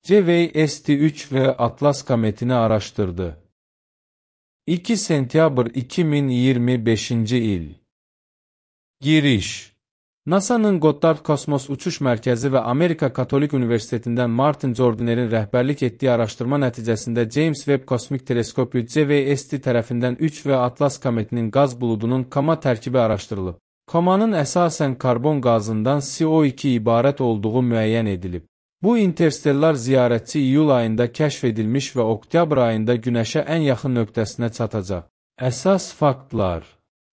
CVST-3 ve Atlas kometini araştırdı. 2 sentyabr 2025 il. Giriş. NASA'nın Goddard Kosmos Uçuş Mərkəzi və Amerika Katolik Üniversitetindən Martin Jordaner'in rəhbərlik etdiyi araşdırma nəticəsində James Webb Kosmik Teleskopu CVST tərəfindən 3 və Atlas kometinin qaz buludunun koma tərkibi araşdırılıb. Komanın əsasən karbon qazından CO2 ibarət olduğu müəyyən edilib. Bu interstellar ziyarətçi iyul ayında kəşf edilmiş və oktyabr ayında Günəşə ən yaxın nöqtəsinə çatacaq. Əsas faktlar.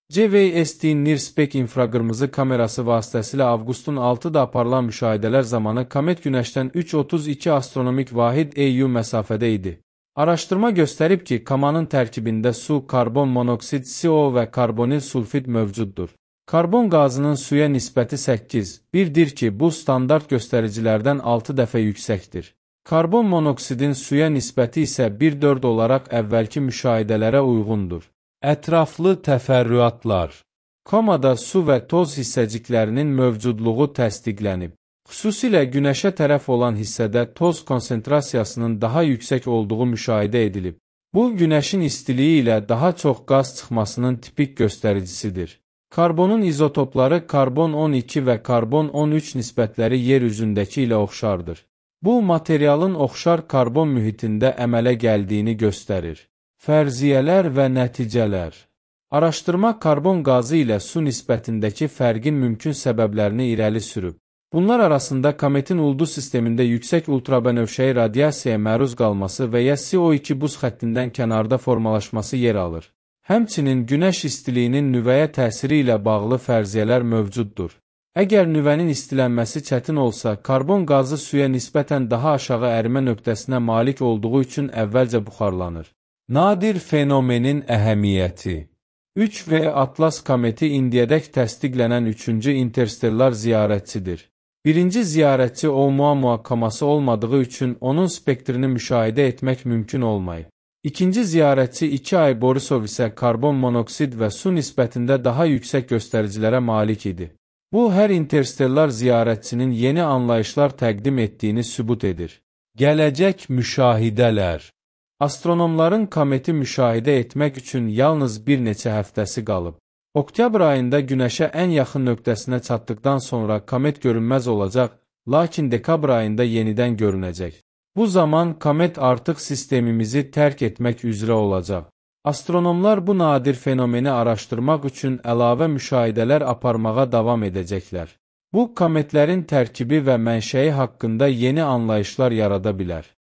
CVST-in NIRSPEC infraqırmızı kamerası vasitəsilə avqustun 6-da aparılan müşahidələr zamanı komet Günəşdən 3,32 astronomik vahid EU məsafədə idi. Araşdırma göstərib ki, komanın tərkibində su, karbon monoksid, CO və karbonil sulfid mövcuddur. Karbon qazının suya nisbəti 8, birdir ki, bu standart göstəricilərdən 6 dəfə yüksəkdir. Karbon monoksidin suya nisbəti isə 1,4 olaraq əvvəlki müşahidələrə uyğundur. Ətraflı təfərrüatlar. Komada su və toz hissəciklərinin mövcudluğu təsdiqlənib. Xüsusilə Günəşə tərəf olan hissədə toz konsentrasiyasının daha yüksək olduğu müşahidə edilib. Bu, Günəşin istiliyi ilə daha çox qaz çıxmasının tipik göstəricisidir. Karbonun izotopları karbon 12 və karbon 13 nisbətləri yer üzündəki ilə oxşardır. Bu, materialın oxşar karbon mühitində əmələ gəldiyini göstərir. Fərziyyələr və nəticələr. Araşdırma karbon qazı ilə su nisbətindəki fərqin mümkün səbəblərini irəli sürüb. Bunlar arasında kometin ulduz sistemində yüksək ultrabənövşəyi radiasiyaya məruz qalması və ya CO2 buz xəttindən kənarda formalaşması yer alır. Həmçinin Günəş istiliyinin nüvəyə təsiri ilə bağlı fərziyyələr mövcuddur. Əgər nüvənin istilənməsi çətin olsa, karbon qazı suya nisbətən daha aşağı ərimə nöqtəsinə malik olduğu üçün əvvəlcə buxarlanır. Nadir fenomenin əhəmiyyəti. 3 və Atlas kometi indiyədək təsdiqlənən 3-cü interstellar ziyarətçidir. Birinci ziyarətçi Oumuamua koması olmadığı üçün onun spektrini müşahidə etmək mümkün olmayıb. İkinci ziyarətçi 2 ay Borisov isə karbon monoksid və su nisbətində daha yüksək göstəricilərə malik idi. Bu, hər interstellar ziyarətçinin yeni anlayışlar təqdim etdiyini sübut edir. Gələcək müşahidələr. Astronomların kometi müşahidə etmək üçün yalnız bir neçə həftəsi qalıb. Oktyabr ayında Günəşə ən yaxın nöqtəsinə çatdıqdan sonra komet görünməz olacaq, lakin dekabr ayında yenidən görünəcək. Bu zaman komet artıq sistemimizi tərk etmək üzrə olacaq. Astronomlar bu nadir fenomeni araşdırmaq üçün əlavə müşahidələr aparmağa davam edəcəklər. Bu, kometlərin tərkibi və mənşəyi haqqında yeni anlayışlar yarada bilər.